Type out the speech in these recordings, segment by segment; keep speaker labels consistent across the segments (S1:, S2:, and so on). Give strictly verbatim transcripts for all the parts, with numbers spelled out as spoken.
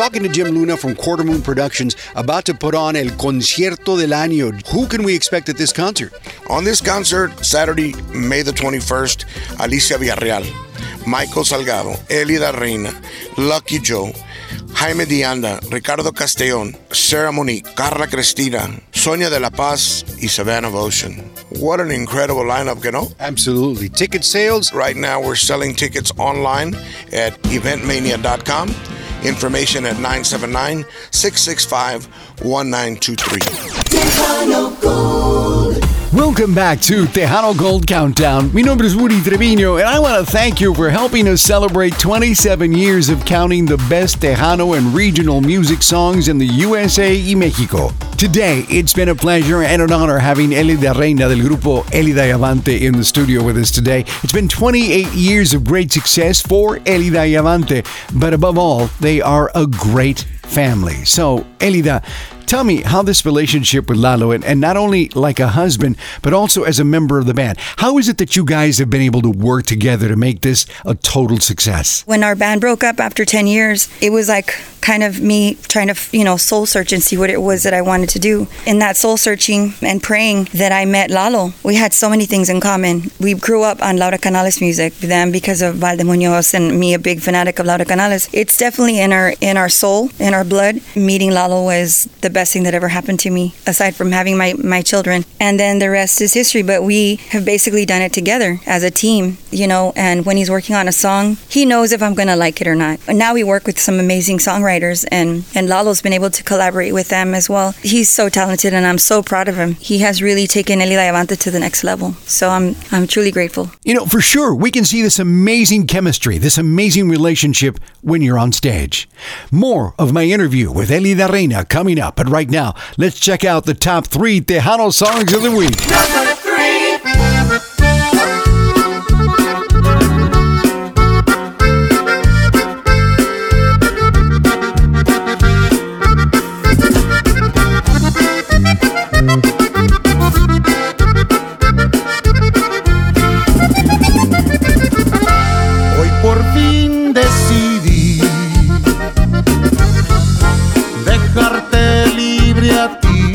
S1: talking to Jim Luna from Quarter Moon Productions, about to put on El Concierto del Año. Who can we expect at this concert?
S2: On this concert, Saturday, May the twenty-first, Alicia Villarreal, Michael Salgado, Elida Reina, Lucky Joe, Jaime Dianda, Ricardo Castellón, Sarah Monique, Carla Cristina, Sonia de la Paz, y Savannah Ocean. What an incredible lineup, you know?
S1: Absolutely. Ticket sales?
S2: Right now, we're selling tickets online at event mania dot com. Information at nine seven nine, six six five, one nine two three.
S3: Tejano Gold.
S4: Welcome back to Tejano Gold Countdown. Mi nombre es Woody Trevino, and I want to thank you for helping us celebrate twenty-seven years of counting the best Tejano and regional music songs in the U S A y Mexico. Today, it's been a pleasure and an honor having Elida Reina del grupo Elida y Avante in the studio with us today. It's been twenty-eight years of great success for Elida y Avante, but above all, they are a great family. So, Elida, tell me how this relationship with Lalo, and, and not only like a husband, but also as a member of the band, how is it that you guys have been able to work together to make this a total success?
S5: When our band broke up after ten years, it was like kind of me trying to, you know, soul search and see what it was that I wanted to do. In that soul searching and praying that I met Lalo. We had so many things in common. We grew up on Laura Canales music, them because of Valde Muñoz, and me a big fanatic of Laura Canales. It's definitely in our in our soul, in our blood. Meeting Lalo was the best thing that ever happened to me, aside from having my, my children. And then the rest is history, but we have basically done it together as a team, you know, and when he's working on a song, he knows if I'm going to like it or not. And now we work with some amazing songwriters, and, and Lalo's been able to collaborate with them as well. He's so talented, and I'm so proud of him. He has really taken Elida y Avante to the next level. So I'm I'm truly grateful.
S4: You know, for sure, we can see this amazing chemistry, this amazing relationship when you're on stage. More of my interview with Elida Reina coming up, but right now, let's check out the top three Tejano songs of the week.
S3: Number three.
S6: Hoy por fin decidí dejarte libre a ti.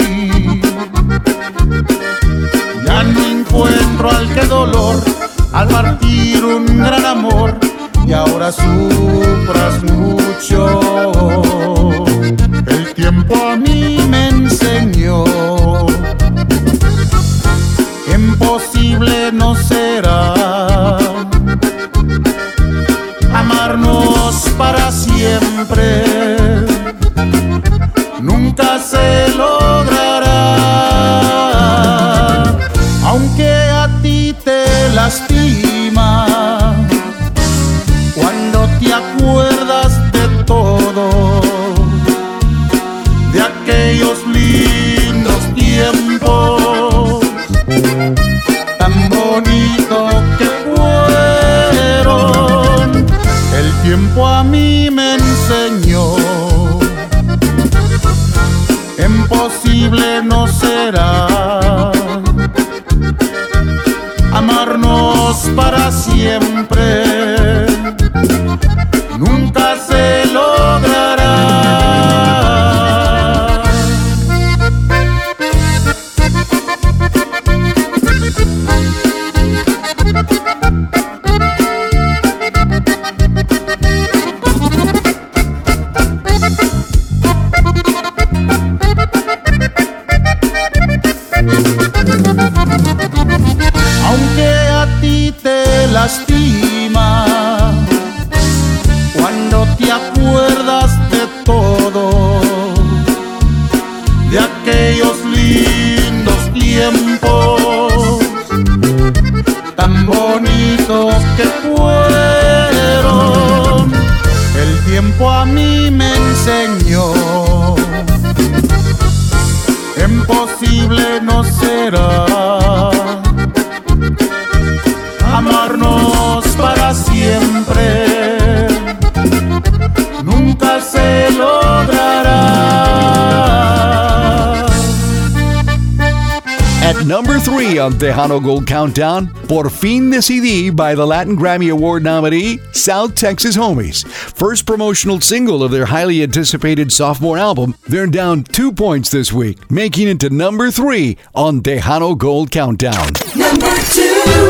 S6: Ya no encuentro al que dolor al partir un gran amor, y ahora sufras mucho. El tiempo a mí me enseñó que imposible no será amarnos para siempre. Nunca se logrará, aunque a ti te lastima cuando te acuerdas de todo, de aquellos lindos tiempos tan bonitos que fueron. El tiempo a mí me enseñó imposible no será amarnos para siempre. Nunca se logrará. Aunque a ti te lastima cuando te acuerdas de todo, de aquellos lindos tiempos tan bonitos que fueron. El tiempo a mí me enseñó imposible no será amarnos para siempre. Nunca se logrará.
S4: At number three on Tejano Gold Countdown. Por fin decidí by the Latin Grammy Award nominee, South Texas Homies. First promotional single of their highly anticipated sophomore album. They're down two points this week, making it to number three on Tejano Gold Countdown.
S3: Number two.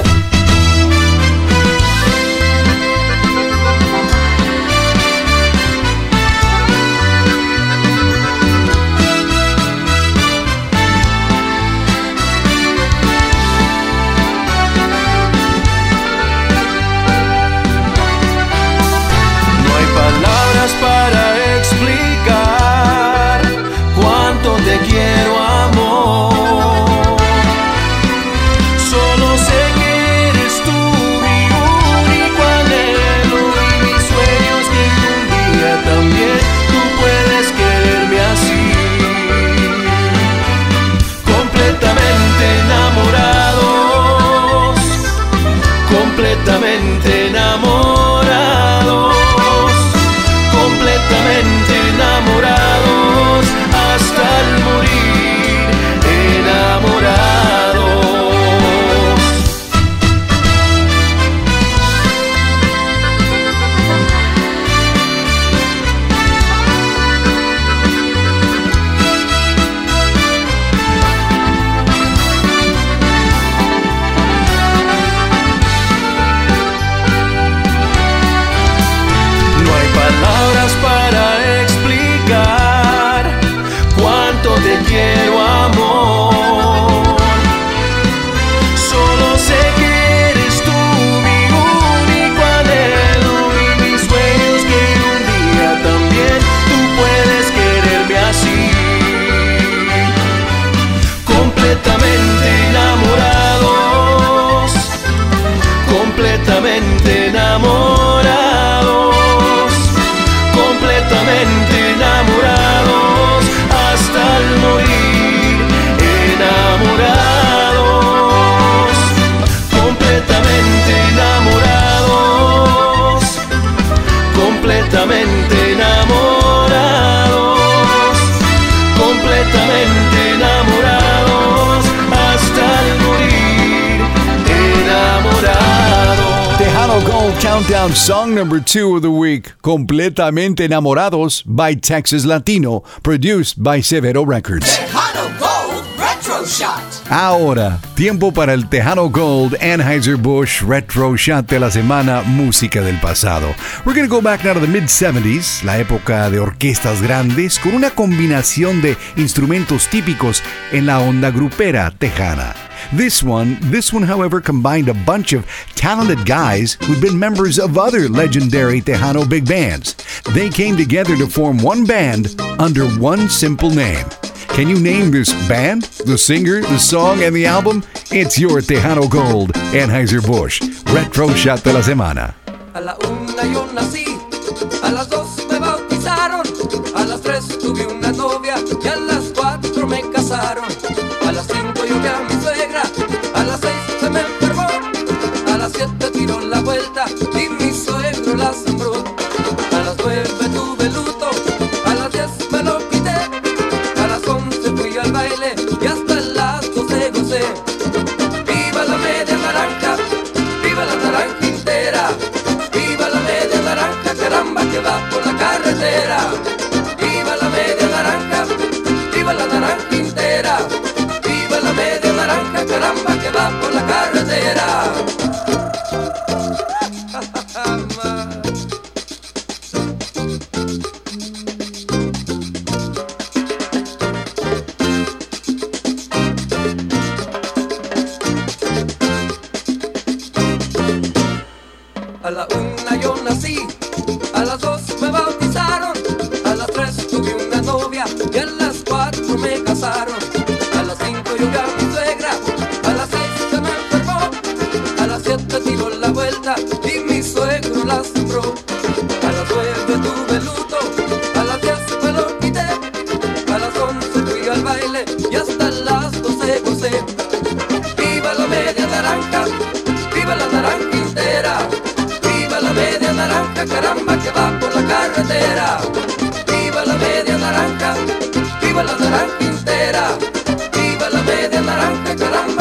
S7: Para explicar cuánto te quiero, amor. Solo sé que eres tú mi único anhelo y mis sueños, que un día también tú puedes quererme así. Completamente enamorados, completamente enamorados. Completamente enamorados hasta el morir, enamorados. No hay palabras para explicar cuánto te quiero, amor. Solo sé que eres tú mi único anhelo y mis sueños, que un día también tú puedes quererme así. Completamente enamorados, completamente enamorados. Completamente enamorados hasta el morir, enamorados. Completamente enamorados, completamente enamorados. Completamente enamorados hasta el morir, enamorados.
S4: Tejano Gold Countdown song number two of the week, Completamente Enamorados by Texas Latino, produced by Severo Records.
S3: Tejano Gold Retro Shot.
S4: Ahora, tiempo para el Tejano Gold Anheuser-Busch Retro Shot de la semana, música del pasado. We're going to go back now to the mid seventies, la época de orquestas grandes, con una combinación de instrumentos típicos en la onda grupera tejana. This one, this one, however, combined a bunch of talented guys who'd been members of other legendary Tejano big bands. They came together to form one band under one simple name. Can you name this band, the singer, the song, and the album? It's your Tejano Gold Anheuser-Busch Retro Shot de la semana.
S8: A la una yo nací, a las dos me bautizaron, a las tres tuve una novia y a las cuatro me casaron. A las cinco llegué a mi suegra, a las seis se me enfermó, a las siete tiró la vuelta y mi suegro la sembró. A las nueve tuve luto, a las diez me lo quité, a las once fui al baile y hasta las doce gocé. Viva la media naranja, viva la naranja entera, viva la media naranja, caramba que va por la carretera. Viva la media naranja, viva la naranja entera, viva la media naranja, caramba que va por la carretera. A la una yo nací, a las dos me bautizaron, a las tres tuve una novia y a las cuatro me casaron. A las cinco llegué a mi suegra, a las seis se me enfermó, a las siete tiró la vuelta y mi suegro la sembró. A las nueve tuve luto, a las diez me lo quité, a las once fui al baile y hasta las doce gocé. Viva la media naranja, viva la naranja entera, viva la media naranja, caramba que va por la carretera. Viva la media naranja, viva la naranja entera, viva la media naranja, caramba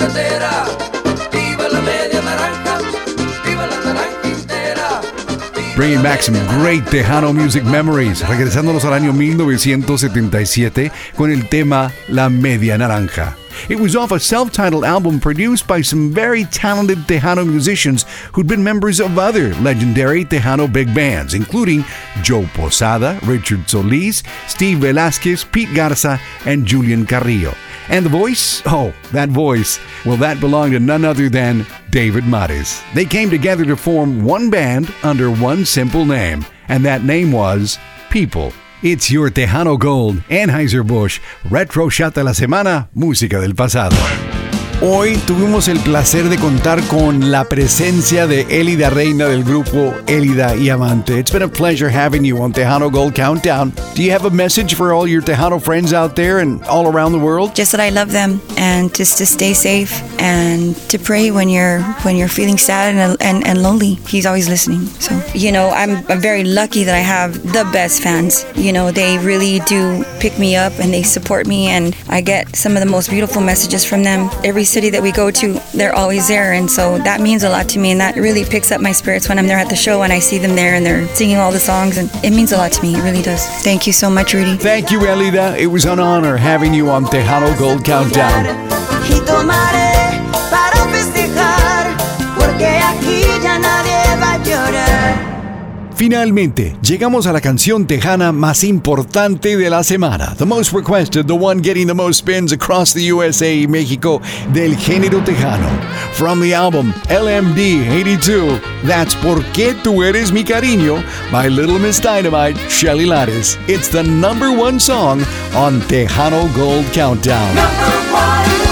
S8: carretera. Viva la media naranja, viva la naranja entera.
S4: Bringing back some great Tejano music memories, regresándonos al año mil novecientos setenta y siete con el tema La Media Naranja. It was off a self-titled album produced by some very talented Tejano musicians who'd been members of other legendary Tejano big bands, including Joe Posada, Richard Solis, Steve Velázquez, Pete Garza, and Julian Carrillo. And the voice? Oh, that voice. Well, that belonged to none other than David Mares. They came together to form one band under one simple name, and that name was People. It's your Tejano Gold, Anheuser-Busch, Retro Shot de la Semana, música del pasado. Hoy tuvimos el placer de contar con la presencia de Elida Reina del grupo Elida y Amante. It's been a pleasure having you on Tejano Gold Countdown. Do you have a message for all your Tejano friends out there and all around the world?
S5: Just that I love them, and just to stay safe and to pray when you're when you're feeling sad and and, and lonely. He's always listening. So, you know, I'm, I'm very lucky that I have the best fans. You know, they really do pick me up and they support me, and I get some of the most beautiful messages from them. Every city that we go to, they're always there, and so that means a lot to me, and that really picks up my spirits when I'm there at the show and I see them there and they're singing all the songs, and it means a lot to me. It really does. Thank you so much, Rudy.
S4: Thank you, Elida. It was an honor having you on Tejano Gold Countdown.
S9: Y tomaré para festejar, porque aquí ya nadie va a llorar.
S4: Finalmente, llegamos a la canción tejana más importante de la semana. The most requested, the one getting the most spins across the U S A y México del género tejano. From the album L M D eighty-two, that's Por qué tú eres mi cariño by Little Miss Dynamite, Shelly Lares. It's the number one song on Tejano Gold Countdown.
S3: Number one.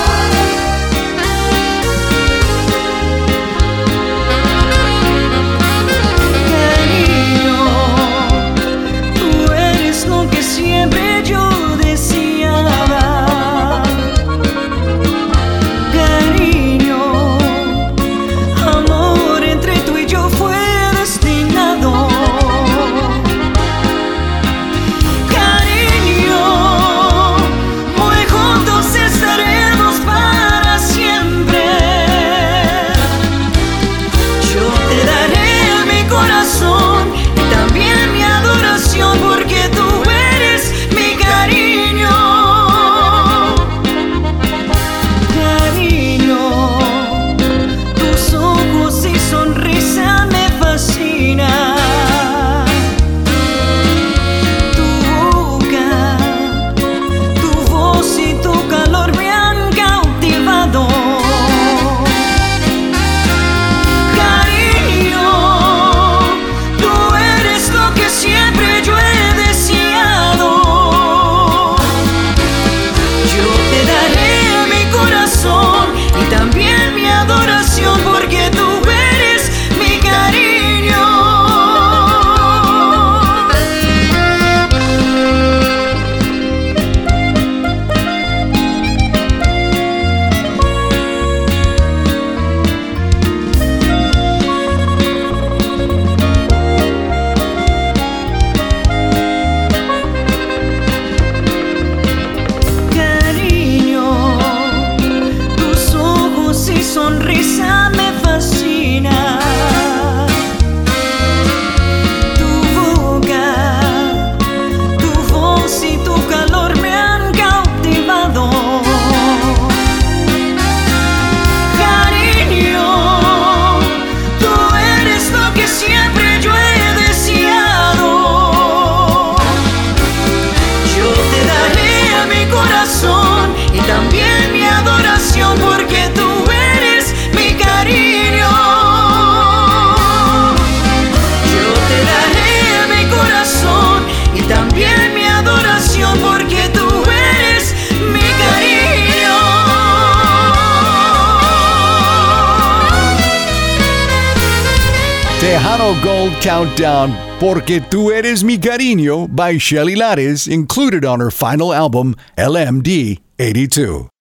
S4: Tejano Gold Countdown, Porque tú eres mi cariño by Shelly Lares, included on her final album, L M D eighty-two.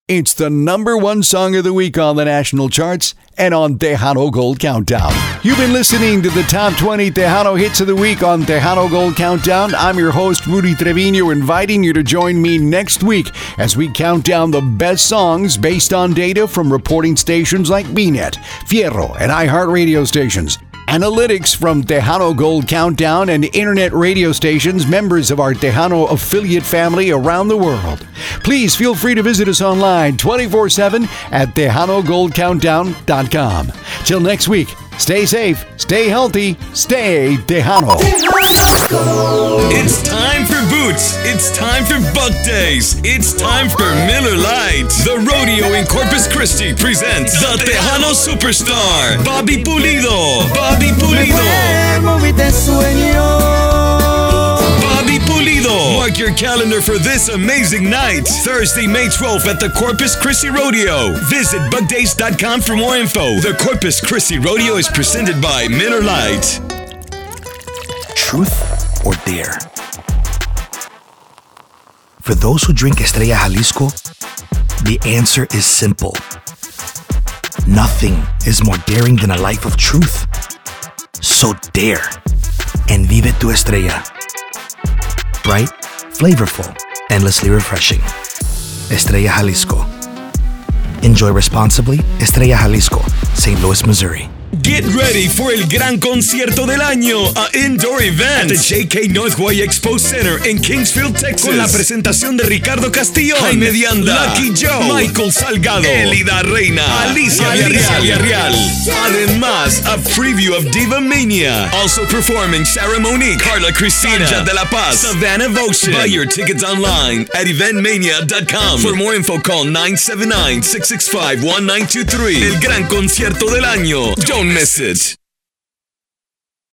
S4: It's the number one song of the week on the national charts and on Tejano Gold Countdown. You've been listening to the top twenty Tejano hits of the week on Tejano Gold Countdown. I'm your host, Rudy Trevino, inviting you to join me next week as we count down the best songs based on data from reporting stations like B net, Fierro, and iHeartRadio stations. Analytics from Tejano Gold Countdown and internet radio stations, members of our Tejano affiliate family around the world. Please feel free to visit us online twenty-four seven at Tejano Gold Countdown dot com. Till next week, stay safe, stay healthy, stay Tejano.
S10: It's time for boots. It's time for Buck Days. It's time for Miller Lite. The rodeo in Corpus Christi presents the Tejano superstar, Bobby Pulido. Bobby Pulido. Bobby Pulido. Mark your calendar for this amazing night. Thursday, May twelfth at the Corpus Christi Rodeo. Visit buck days dot com for more info. The Corpus Christi Rodeo is presented by Miller Lite.
S11: Truth or dare? For those who drink Estrella Jalisco, the answer is simple. Nothing is more daring than a life of truth. So dare and vive tu estrella. Bright, flavorful, endlessly refreshing. Estrella Jalisco. Enjoy responsibly. Estrella Jalisco, Saint Louis, Missouri.
S10: Get ready for el gran concierto del año, a indoor event at the J K Northway Expo Center in Kingsfield, Texas. Con la presentación de Ricardo Castillo, Jaime Dianda, Lucky Joe, Michael Salgado, Elida Reina, Alicia Villarreal. Además, a preview of Diva Mania. Also performing Sarah Monique, Carla Cristina, Sanja de la Paz, Savannah Votion. Buy your tickets online at event mania dot com. For more info, call nine seven nine, six six five, one nine two three. El gran concierto del año. Don't miss it.